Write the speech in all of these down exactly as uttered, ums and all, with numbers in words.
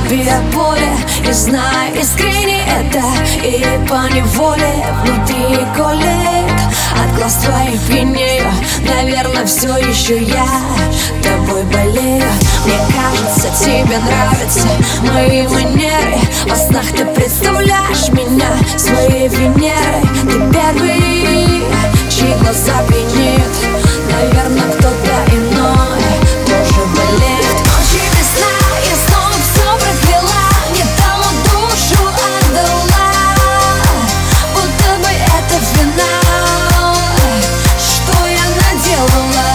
тебе боли, и знаю искренне это, и поневоле внутри колет. От глаз твоих пьянею, наверное, все еще я тобой болею. Мне кажется, тебе нравятся мои манеры. Во снах ты представляешь меня своей Венерой. Ты первый, чьи глаза пьянеют. Наверное, кто-то иной тоже болеет. Ночи без сна, я снова все прокляла, не тому душу отдала, будто бы это финал. Что я наделала?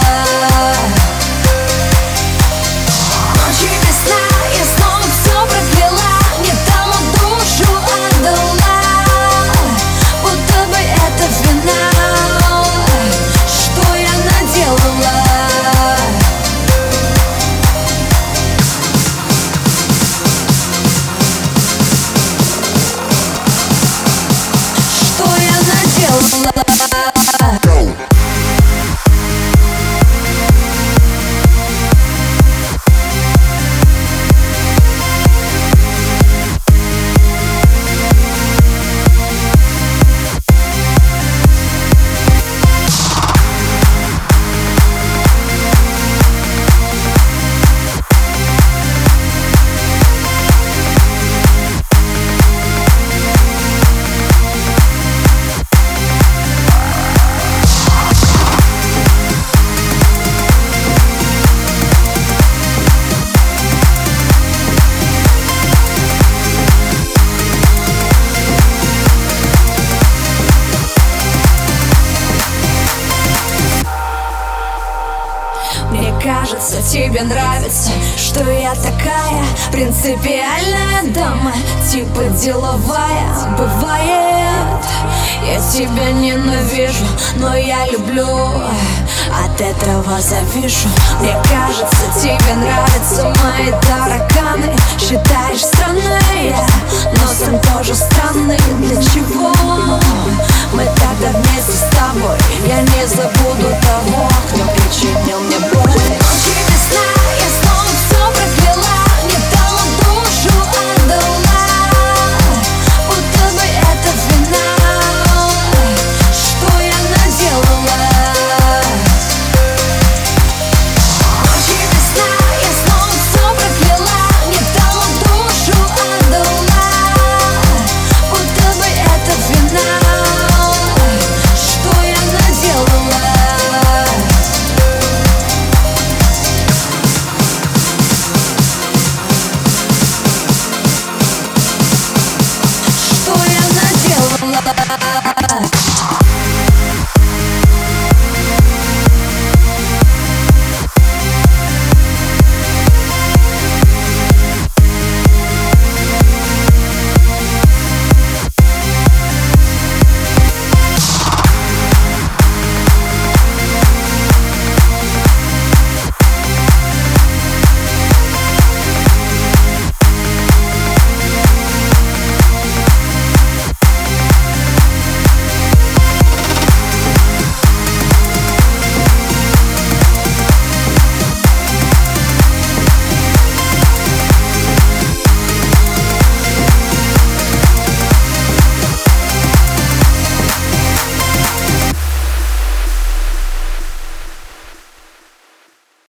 Ночи без сна, я снова все прокляла, не тому душу отдала, будто бы это финал. Что я наделала? Что я наделала? Мне кажется, тебе нравится, что я такая принципиальная дама, типа деловая. Бывает, я тебя ненавижу, но я люблю, от этого завишу. Мне кажется, тебе нравятся мои тараканы. Считаешь странной я, но сам тоже странный. Для чего мы тогда вместе с тобой? Я не забуду того, кто причинил мне боль. Ночи без сна, я снова все прокляла, не тому душу отдала, будто бы это финал. Что я наделала? Ночи без сна, я снова все прокляла, не тому душу отдала, будто бы это финал. Что я наделала? Что я наделала?